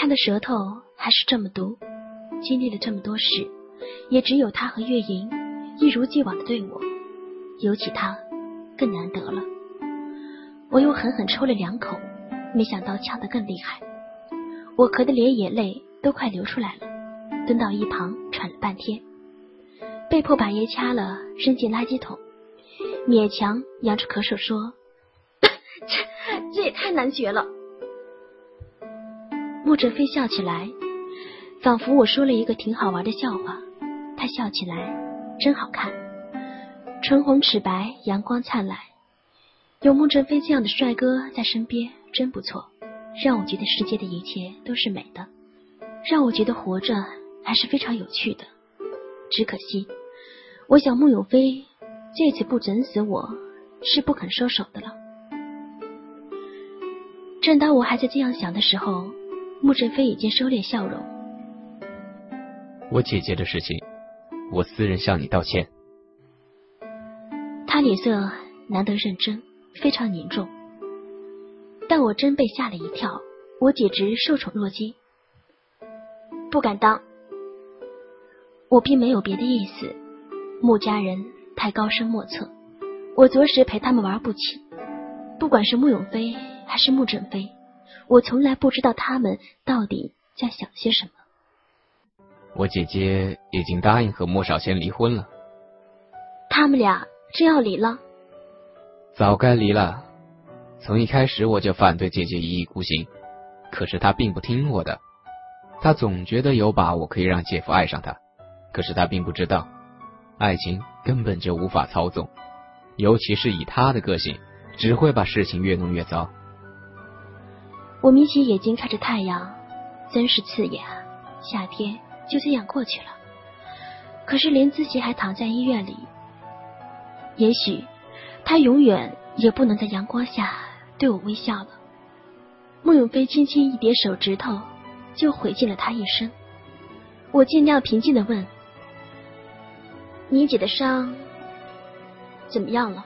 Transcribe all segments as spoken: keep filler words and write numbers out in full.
的舌头还是这么毒，经历了这么多事，也只有他和月莹一如既往的对我，尤其他更难得了。我又狠狠抽了两口，没想到呛得更厉害，我咳得连眼泪都快流出来了，蹲到一旁喘了半天，被迫把烟掐了扔进垃圾桶，勉强扬着咳嗽说这这也太难绝了。穆振飞笑起来，仿佛我说了一个挺好玩的笑话，他笑起来真好看，唇红齿白，阳光灿烂，有穆振飞这样的帅哥在身边真不错，让我觉得世界的一切都是美的，让我觉得活着还是非常有趣的。只可惜我想穆永飞这次不整死我是不肯收手的了。正当我还在这样想的时候，穆振飞已经收敛笑容。 我姐姐的事情，我私人向你道歉。 他脸色难得认真，非常凝重，但我真被吓了一跳，我简直受宠若惊。不敢当。我并没有别的意思，穆家人太高深莫测，我着实陪他们玩不起。不管是穆永飞还是穆振飞，我从来不知道他们到底在想些什么。 我姐姐已经答应和莫少先离婚了。 他们俩真要离了？ 早该离了，从一开始我就反对姐姐一意孤行，可是她并不听我的，她总觉得有把握可以让姐夫爱上她，可是她并不知道，爱情根本就无法操纵，尤其是以她的个性，只会把事情越弄越糟。 我眯起眼睛看着太阳，真是刺眼啊，夏天就这样过去了。可是林姿琪还躺在医院里，也许她永远也不能在阳光下对我微笑了。穆永飞轻轻一点手指头，就毁进了他一生。我尽量平静地问：你姐的伤怎么样了？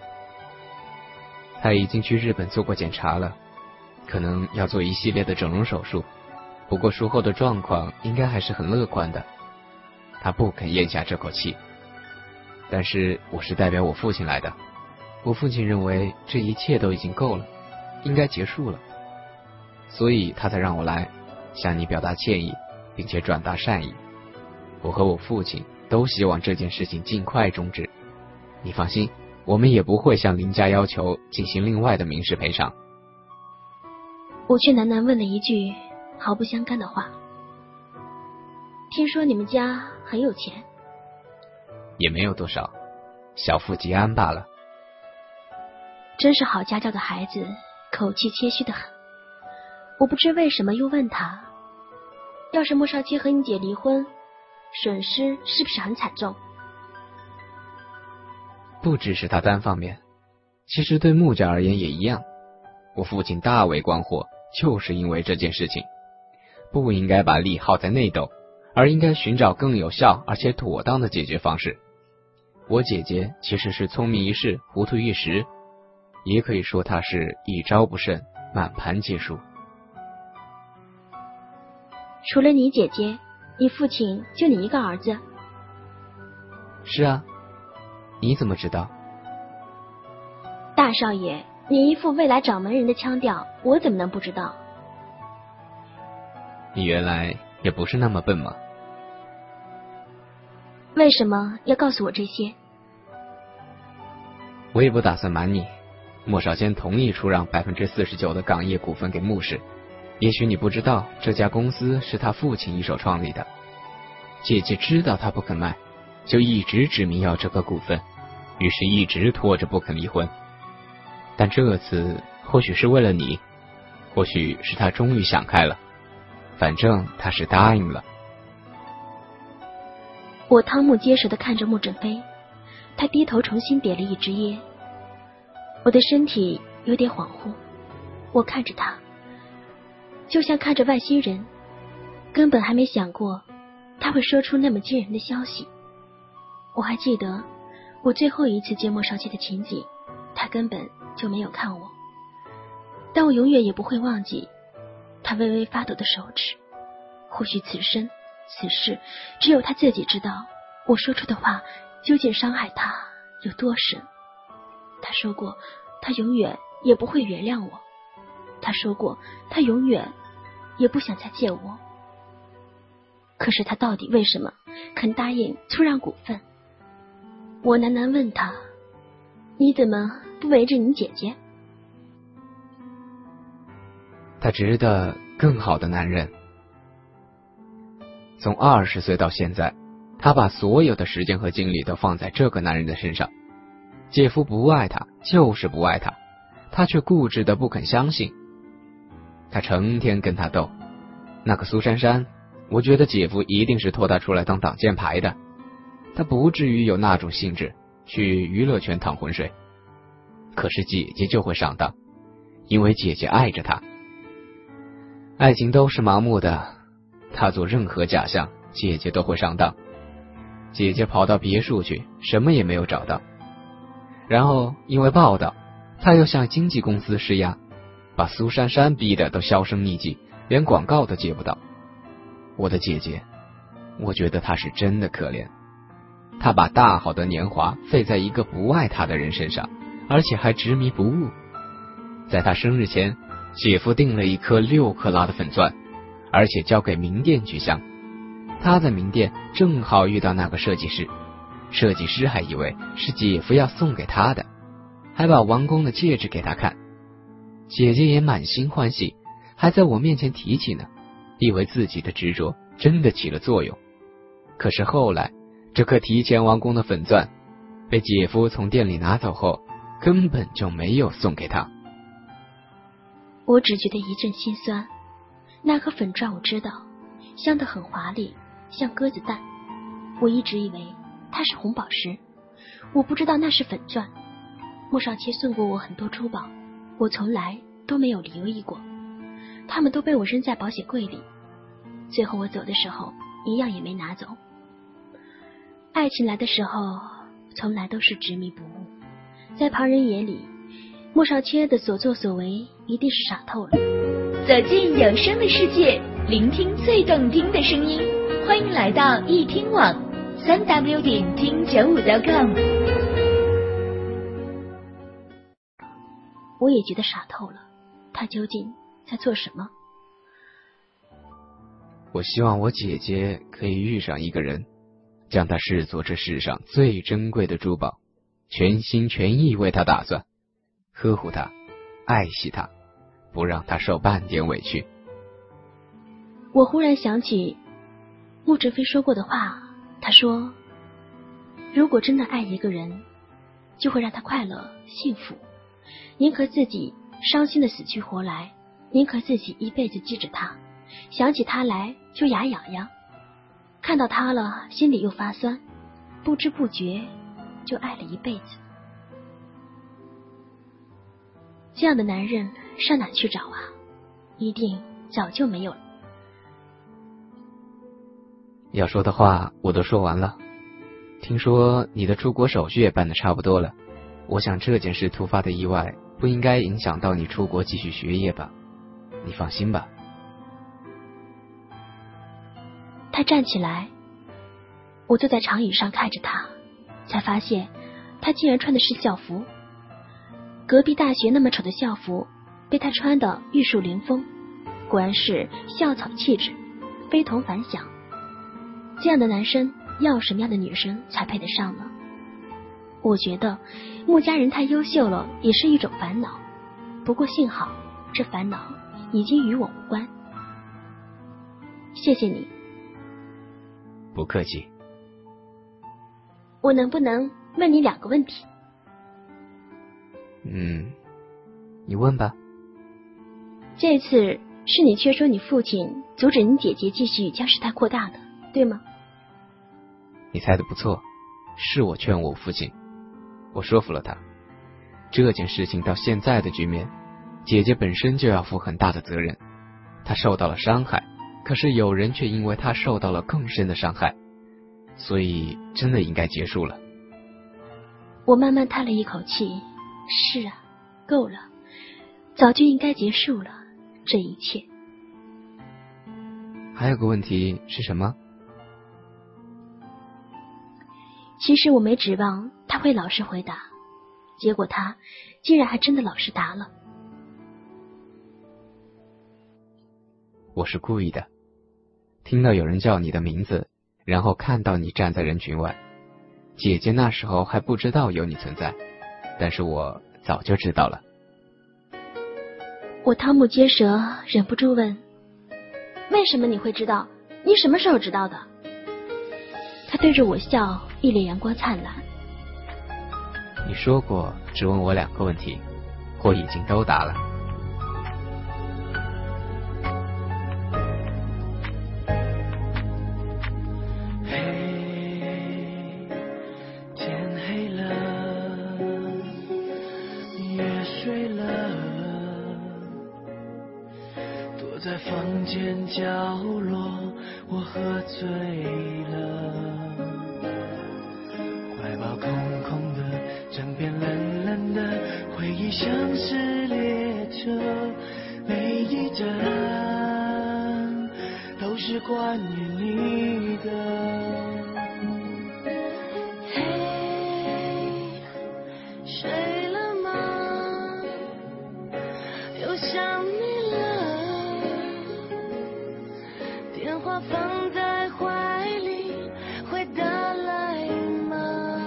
她已经去日本做过检查了，可能要做一系列的整容手术，不过术后的状况应该还是很乐观的。她不肯咽下这口气，但是我是代表我父亲来的，我父亲认为这一切都已经够了，应该结束了，所以他才让我来向你表达歉意，并且转达善意。我和我父亲都希望这件事情尽快终止，你放心，我们也不会向林家要求进行另外的民事赔偿。 我却喃喃问了一句毫不相干的话：听说你们家很有钱？ 也没有多少，小富即安罢了。 真是好家教的孩子，口气谦虚得很。我不知为什么又问他，要是莫少卿和你姐离婚，损失是不是很惨重？ 不只是他单方面，其实对穆家而言也一样。我父亲大为光火，就是因为这件事情，不应该把力耗在内斗，而应该寻找更有效而且妥当的解决方式。我姐姐其实是聪明一世，糊涂一时，也可以说她是一招不慎，满盘皆输。 除了你姐姐，你父亲就你一个儿子？ 是啊，你怎么知道？ 大少爷，你一副未来掌门人的腔调，我怎么能不知道？ 你原来也不是那么笨吗？ 为什么要告诉我这些？ 我也不打算瞒你，莫少先同意出让百分之四十九的港业股份给穆氏。也许你不知道，这家公司是他父亲一手创立的。姐姐知道他不肯卖，就一直指明要这个股份，于是一直拖着不肯离婚。但这次或许是为了你，或许是他终于想开了，反正他是答应了。 我瞠目结舌地看着穆振飞，他低头重新点了一支烟。我的身体有点恍惚，我看着他，就像看着外星人，根本还没想过他会说出那么惊人的消息。我还记得我最后一次见莫少卿的情景，他根本就没有看我，但我永远也不会忘记他微微发抖的手指。或许此生此事只有他自己知道，我说出的话究竟伤害他有多深。他说过他永远也不会原谅我，他说过他永远也不想再见我。可是他到底为什么肯答应出让股份？我喃喃问他，你怎么不围着你姐姐？ 他值得更好的男人。从二十岁到现在，他把所有的时间和精力都放在这个男人的身上。姐夫不爱他，就是不爱他，他却固执的不肯相信。他成天跟他斗，那个苏珊珊，我觉得姐夫一定是拖他出来当挡箭牌的，他不至于有那种兴致去娱乐圈淌浑水。可是姐姐就会上当，因为姐姐爱着他。爱情都是盲目的，他做任何假象，姐姐都会上当。姐姐跑到别墅去，什么也没有找到，然后因为报道，他又向经纪公司施压，把苏珊珊逼得都销声匿迹，连广告都接不到。我的姐姐，我觉得她是真的可怜，她把大好的年华费在一个不爱她的人身上，而且还执迷不悟。在她生日前，姐夫订了一颗六克拉的粉钻，而且交给名店去镶。他在名店正好遇到那个设计师，设计师还以为是姐夫要送给他的，还把王宫的戒指给他看。姐姐也满心欢喜，还在我面前提起呢，以为自己的执着真的起了作用。可是后来，这颗提前完工的粉钻被姐夫从店里拿走后，根本就没有送给他。 我只觉得一阵心酸。那颗粉钻我知道，镶得很华丽，像鸽子蛋。我一直以为它是红宝石，我不知道那是粉钻。莫少奇送过我很多珠宝，我从来都没有留意过，他们都被我扔在保险柜里。最后我走的时候，一样也没拿走。爱情来的时候，从来都是执迷不悟。在旁人眼里，莫少谦的所作所为一定是傻透了。 走进有声的世界，聆听最动听的声音，欢迎来到易听网三 w 点听九五 .com。 我也觉得傻透了，他究竟在做什么？ 我希望我姐姐可以遇上一个人，将她视作这世上最珍贵的珠宝，全心全意为她打算，呵护她，爱惜她，不让她受半点委屈。 我忽然想起穆志飞说过的话，他说，如果真的爱一个人，就会让他快乐幸福，宁可自己伤心的死去活来，宁可自己一辈子记着他，想起他来就牙痒痒，看到他了心里又发酸，不知不觉就爱了一辈子。这样的男人上哪去找啊？一定早就没有了。 要说的话我都说完了，听说你的出国手续也办得差不多了，我想这件事突发的意外不应该影响到你出国继续学业吧？你放心吧。 他站起来，我坐在长椅上看着他，才发现他竟然穿的是校服。隔壁大学那么丑的校服被他穿得玉树临风，果然是校草气质，非同凡响。这样的男生要什么样的女生才配得上呢？我觉得穆家人太优秀了也是一种烦恼，不过幸好这烦恼已经与我无关。谢谢你。 不客气。 我能不能问你两个问题？ 嗯，你问吧。 这次是你劝说你父亲阻止你姐姐继续将事态扩大的，对吗？ 你猜得不错，是我劝我父亲，我说服了他。这件事情到现在的局面，姐姐本身就要负很大的责任，她受到了伤害，可是有人却因为她受到了更深的伤害，所以真的应该结束了。 我慢慢叹了一口气，是啊，够了，早就应该结束了这一切。 还有个问题是什么？ 其实我没指望他会老实回答，结果他竟然还真的老实答了。 我是故意的，听到有人叫你的名字，然后看到你站在人群外。姐姐那时候还不知道有你存在，但是我早就知道了。 我瞠目结舌，忍不住问：为什么你会知道？你什么时候知道的？他对着我笑，一脸阳光灿烂。 你说过只问我两个问题，我已经都答了。 在房间角落，我喝醉了，怀抱空空的，枕边冷冷的回忆像是列车，每一站都是关于你的。嘿，睡了吗？又想你了。电话放在怀里，会打来吗？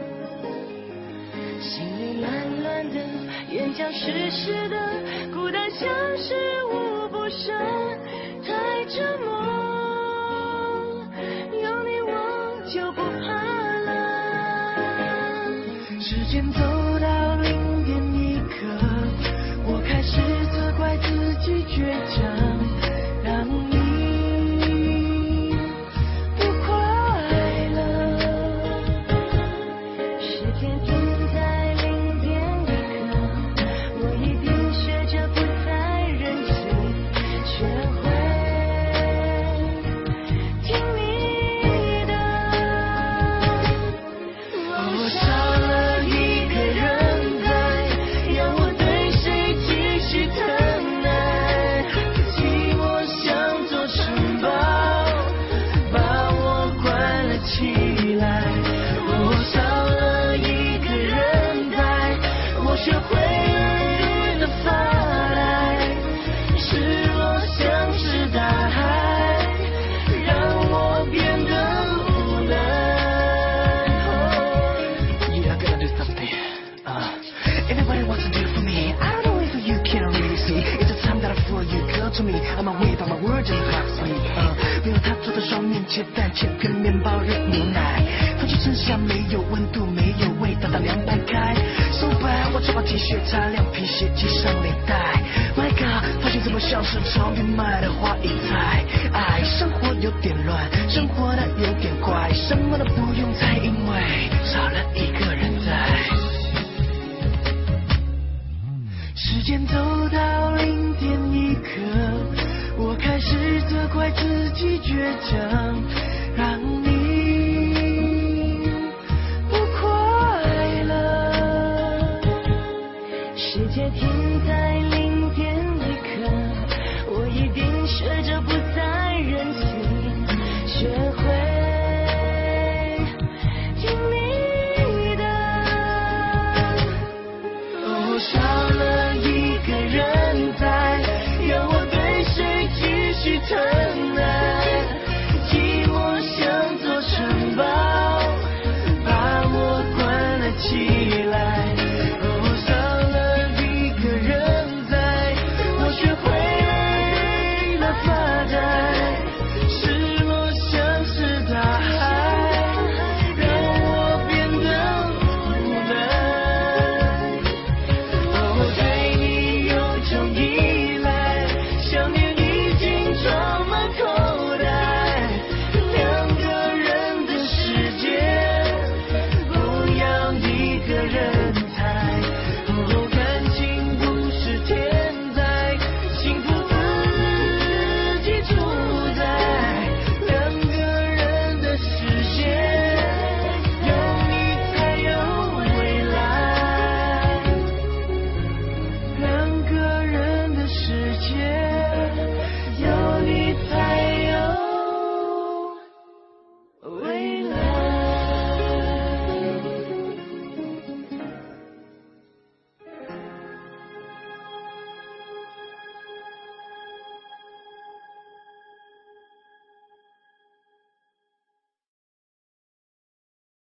心里乱乱的，眼角湿湿的，孤单像是我不舍，太折磨。有你我就不怕了。时间走到零点一刻，我开始责怪自己倔强，让你。I'm away from my words and hearts me 没有他坐在双面切蛋切片面包热牛奶，空气剩下没有温度没有味道的凉白开 So bad 我穿把 T 恤擦亮皮鞋系上领带 My God 发现怎么像是常年卖的花一菜，爱生活有点乱，生活的有点怪，什么都不用猜，因为少了一个人在。时间走到零点一刻，我开始责怪自己倔强，